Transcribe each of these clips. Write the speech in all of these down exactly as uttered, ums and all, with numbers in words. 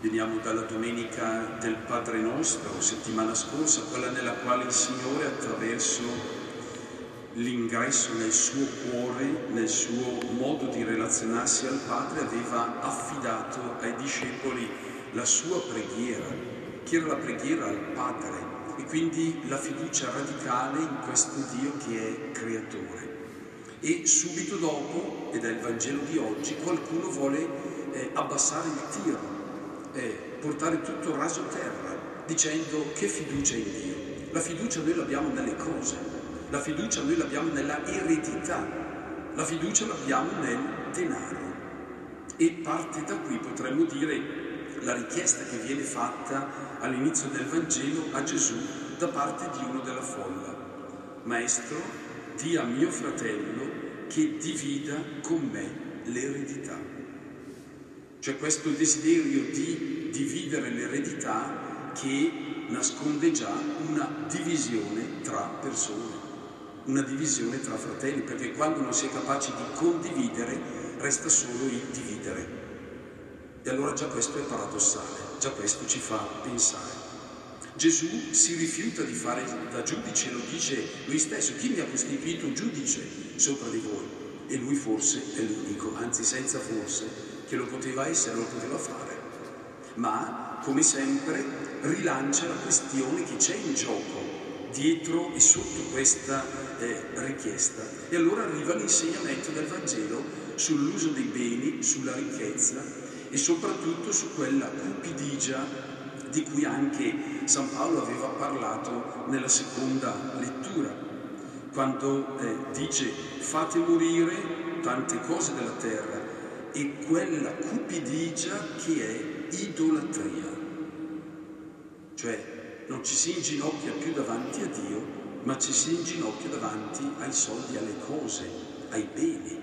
Veniamo dalla domenica del Padre Nostro, settimana scorsa, quella nella quale il Signore, attraverso l'ingresso nel suo cuore, nel suo modo di relazionarsi al Padre, aveva affidato ai discepoli la sua preghiera, che era la preghiera al Padre, e quindi la fiducia radicale in questo Dio che è creatore. E subito dopo, ed è il Vangelo di oggi, qualcuno vuole eh, abbassare il tiro, eh, portare tutto raso terra, dicendo: che fiducia in Dio? La fiducia noi l'abbiamo nelle cose, la fiducia noi l'abbiamo nella eredità, la fiducia l'abbiamo nel denaro. E parte da qui, potremmo dire, la richiesta che viene fatta all'inizio del Vangelo a Gesù da parte di uno della folla: Maestro, di a mio fratello che divida con me l'eredità. C'è questo desiderio di dividere l'eredità che nasconde già una divisione tra persone, una divisione tra fratelli, perché quando non si è capaci di condividere resta solo il dividere. E allora già questo è paradossale, già questo ci fa pensare. Gesù si rifiuta di fare da giudice, lo dice lui stesso: chi mi ha costituito giudice sopra di voi? E lui forse è l'unico, anzi senza forse, che lo poteva essere, lo poteva fare. Ma, come sempre, rilancia la questione che c'è in gioco dietro e sotto questa eh, richiesta. E allora arriva l'insegnamento del Vangelo sull'uso dei beni, sulla ricchezza e soprattutto su quella cupidigia di cui anche San Paolo aveva parlato nella seconda lettura, quando eh, dice: fate morire tante cose della terra e quella cupidigia che è idolatria. Cioè non ci si inginocchia più davanti a Dio, ma ci si inginocchia davanti ai soldi, alle cose, ai beni,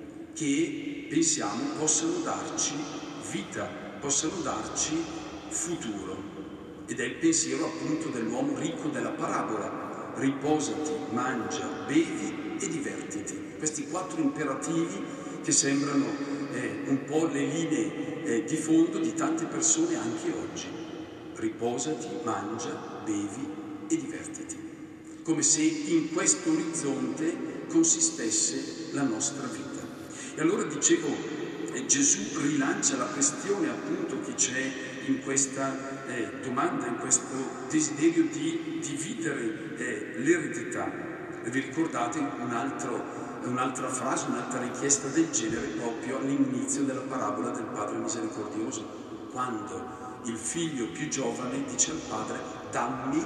che pensiamo possano darci vita, possano darci futuro. Ed è il pensiero appunto dell'uomo ricco della parabola: riposati, mangia, bevi e divertiti. Questi quattro imperativi che sembrano eh, un po' le linee eh, di fondo di tante persone anche oggi. Riposati, mangia, bevi e divertiti. Come se in questo orizzonte consistesse la nostra vita. E allora dicevo, eh, Gesù rilancia la questione appunto che c'è in questa eh, domanda, in questo desiderio di dividere eh, l'eredità. E vi ricordate un altro un'altra frase, un'altra richiesta del genere proprio all'inizio della parabola del Padre misericordioso, quando il figlio più giovane dice al padre: dammi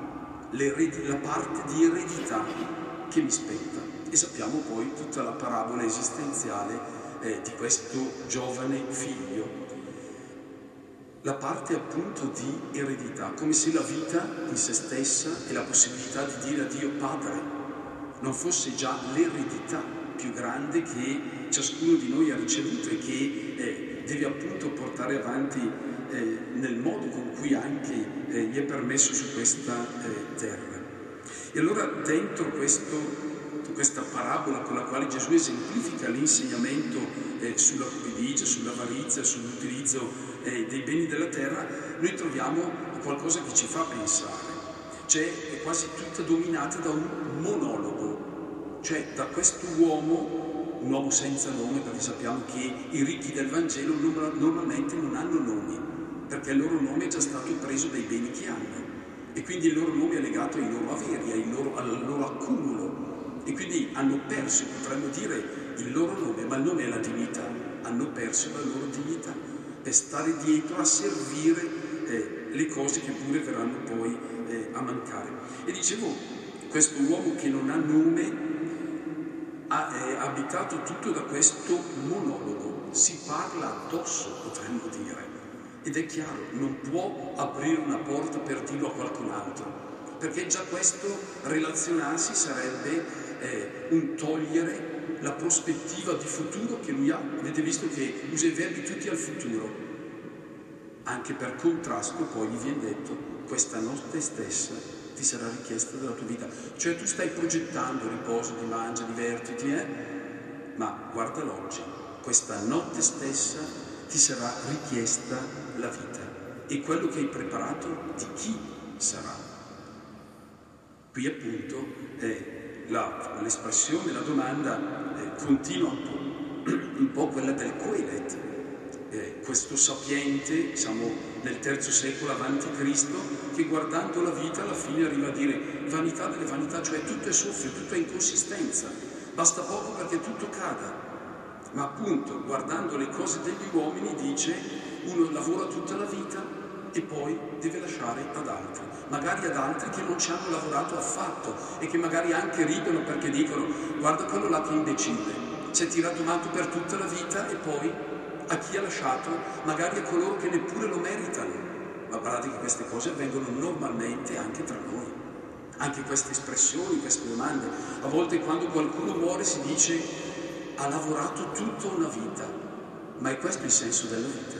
la parte di eredità che mi spetta. E sappiamo poi tutta la parabola esistenziale eh, di questo giovane figlio, la parte appunto di eredità, come se la vita in se stessa e la possibilità di dire a Dio Padre non fosse già l'eredità più grande che ciascuno di noi ha ricevuto e che eh, deve appunto portare avanti eh, nel modo con cui anche eh, gli è permesso su questa eh, terra. E allora dentro questo, questa parabola con la quale Gesù esemplifica l'insegnamento eh, sulla cupidigia, sull'avarizia, sull'utilizzo eh, dei beni della terra, noi troviamo qualcosa che ci fa pensare. C'è è quasi tutta dominata da un monologo, cioè da questo uomo, un uomo senza nome, perché sappiamo che i ricchi del Vangelo normalmente non hanno nomi, perché il loro nome è già stato preso dai beni che hanno, e quindi il loro nome è legato ai loro averi, ai loro, al loro accumulo, e quindi hanno perso, potremmo dire, il loro nome, ma il nome è la dignità, hanno perso la loro dignità per stare dietro a servire eh, le cose che pure verranno poi eh, a mancare. E dicevo, questo uomo che non ha nome ha, è abitato tutto da questo monologo, si parla addosso, potremmo dire, ed è chiaro, non può aprire una porta per dirlo a qualcun altro, perché già questo relazionarsi sarebbe eh, un togliere la prospettiva di futuro che lui ha. Avete visto che usa i verbi tutti al futuro. Anche per contrasto poi gli viene detto: questa notte stessa ti sarà richiesta della tua vita. Cioè tu stai progettando, riposo, ti mangia, divertiti, eh? Ma guarda l'oggi, questa notte stessa ti sarà richiesta la vita e quello che hai preparato di chi sarà. Qui appunto eh, la, l'espressione, la domanda eh, continua un po', un po' quella del Coelet, eh, questo sapiente, siamo nel terzo secolo avanti Cristo, che guardando la vita alla fine arriva a dire vanità delle vanità, cioè tutto è soffio, tutto è inconsistenza, basta poco perché tutto cada. Ma appunto guardando le cose degli uomini dice uno lavora tutta la vita e poi deve lasciare ad altri, magari ad altri che non ci hanno lavorato affatto e che magari anche ridono perché dicono guarda quello là che imbecille, si è tirato matto per tutta la vita e poi a chi ha lasciato? Magari a coloro che neppure lo meritano. Ma guardate che queste cose avvengono normalmente anche tra noi, anche queste espressioni, queste domande. A volte quando qualcuno muore si dice ha lavorato tutta una vita, ma è questo il senso della vita?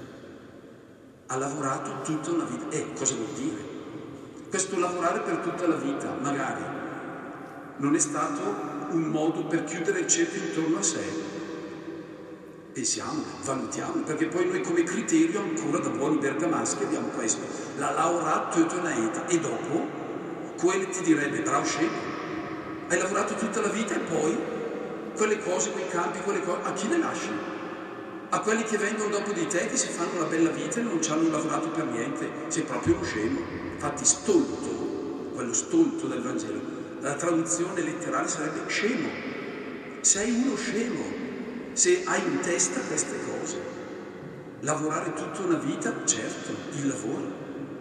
Ha lavorato tutta una vita. Eh, cosa vuol dire? Questo lavorare per tutta la vita, magari, non è stato un modo per chiudere il cerchio intorno a sé. Pensiamo, valutiamo, perché poi noi come criterio ancora da buoni bergamaschi abbiamo questo. La lavorato tutta una vita e dopo, quello ti direbbe, bravo scemo, hai lavorato tutta la vita e poi quelle cose, quei campi, quelle cose, a chi le lasci? A quelli che vengono dopo di te, che si fanno una bella vita e non ci hanno lavorato per niente, sei proprio uno scemo. Infatti stolto, quello stolto del Vangelo, la traduzione letterale sarebbe scemo. Sei uno scemo se hai in testa queste cose. Lavorare tutta una vita, certo, il lavoro,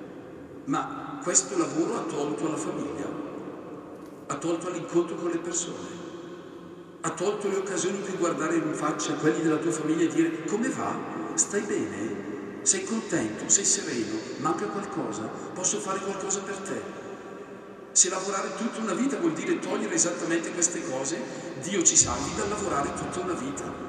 ma questo lavoro ha tolto alla famiglia, ha tolto l'incontro con le persone, ha tolto le occasioni in cui guardare in faccia quelli della tua famiglia e dire come va? Stai bene? Sei contento? Sei sereno? Manca qualcosa? Posso fare qualcosa per te? Se lavorare tutta una vita vuol dire togliere esattamente queste cose, Dio ci salvi dal lavorare tutta una vita.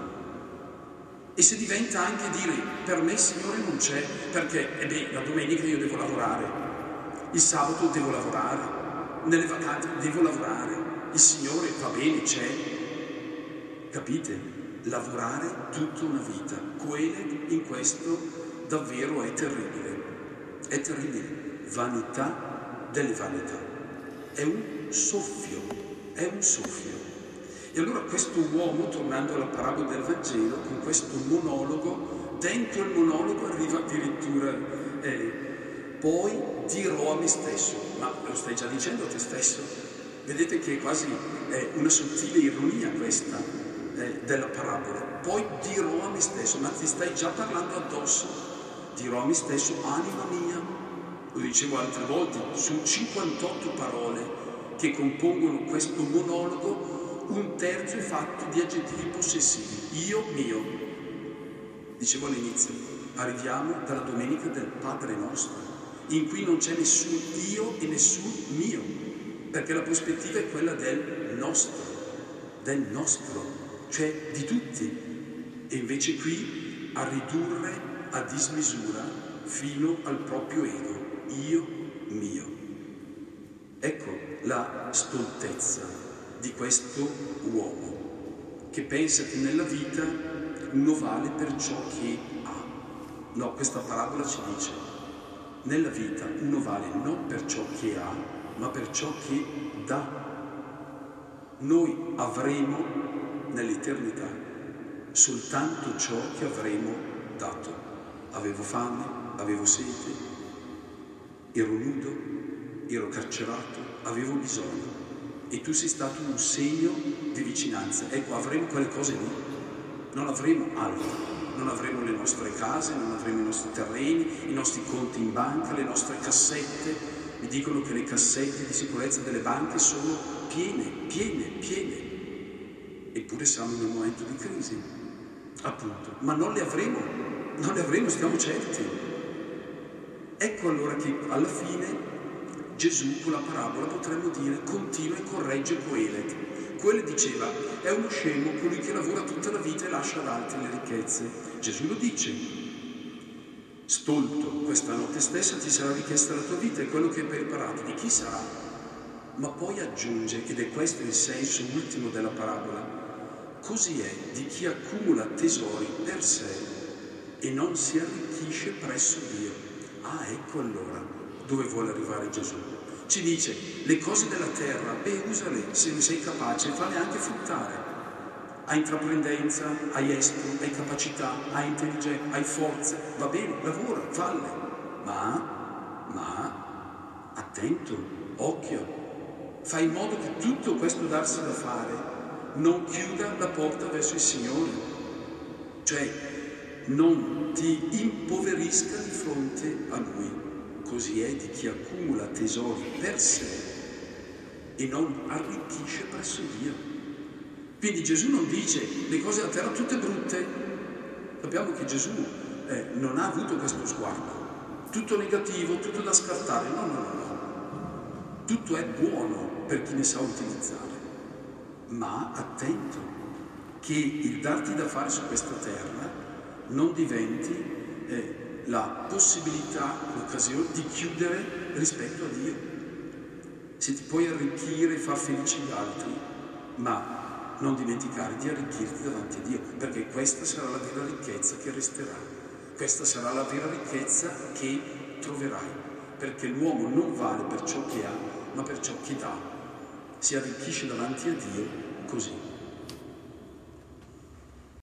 E se diventa anche dire per me Signore non c'è, perché eh beh, la domenica io devo lavorare, il sabato devo lavorare, nelle vacanze devo lavorare, il Signore va bene, c'è. Capite? Lavorare tutta una vita, quello in questo davvero è terribile, è terribile, vanità delle vanità, è un soffio, è un soffio. E allora questo uomo, tornando alla parabola del Vangelo, con questo monologo, dentro il monologo arriva addirittura eh, poi dirò a me stesso, ma lo stai già dicendo a te stesso? Vedete che è quasi eh, una sottile ironia questa eh, della parabola. Poi dirò a me stesso, ma ti stai già parlando addosso? Dirò a me stesso, anima mia, lo dicevo altre volte, su cinquantotto parole che compongono questo monologo, un terzo è fatto di aggettivi possessivi, io, mio. Dicevo all'inizio, arriviamo dalla domenica del Padre nostro, in cui non c'è nessun io e nessun mio, perché la prospettiva è quella del nostro, del nostro, cioè di tutti. E invece qui a ridurre a dismisura fino al proprio ego, io, mio. Ecco la stoltezza di questo uomo che pensa che nella vita uno vale per ciò che ha. No, questa parabola ci dice nella vita uno vale non per ciò che ha, ma per ciò che dà. Noi avremo nell'eternità soltanto ciò che avremo dato. Avevo fame, avevo sete, ero nudo, ero carcerato, avevo bisogno. E tu sei stato un segno di vicinanza. Ecco, avremo quelle cose lì, non avremo altro, non avremo le nostre case, non avremo i nostri terreni, i nostri conti in banca, le nostre cassette. Mi dicono che le cassette di sicurezza delle banche sono piene, piene, piene. Eppure siamo in un momento di crisi, appunto. Ma non le avremo, non le avremo, stiamo certi. Ecco allora che alla fine Gesù con la parabola potremmo dire continua e corregge Coelet. Coelet diceva è uno scemo colui che lavora tutta la vita e lascia ad altri le ricchezze. Gesù lo dice, stolto, questa notte stessa ti sarà richiesta la tua vita e quello che hai preparato di chi sarà? Ma poi aggiunge, ed è questo il senso ultimo della parabola, così è di chi accumula tesori per sé e non si arricchisce presso Dio. Ah, ecco allora dove vuole arrivare Gesù. Ci dice, le cose della terra, beh, usale, se ne sei capace, falle anche fruttare. Hai intraprendenza, hai estro, hai capacità, hai intelligenza, hai forze, va bene, lavora, falle. Ma, ma, attento, occhio, fai in modo che tutto questo darsi da fare non chiuda la porta verso il Signore. Cioè, non ti impoverisca di fronte a Lui. Così è di chi accumula tesori per sé e non arricchisce presso Dio. Quindi Gesù non dice le cose della terra tutte brutte. Sappiamo che Gesù eh, non ha avuto questo sguardo. Tutto negativo, tutto da scartare. No, no, no, no. Tutto è buono per chi ne sa utilizzare. Ma attento che il darti da fare su questa terra non diventi eh, la possibilità, l'occasione di chiudere rispetto a Dio. Se ti puoi arricchire e far felici gli altri, ma non dimenticare di arricchirti davanti a Dio, perché questa sarà la vera ricchezza che resterà. Questa sarà la vera ricchezza che troverai, perché l'uomo non vale per ciò che ha, ma per ciò che dà. Si arricchisce davanti a Dio così.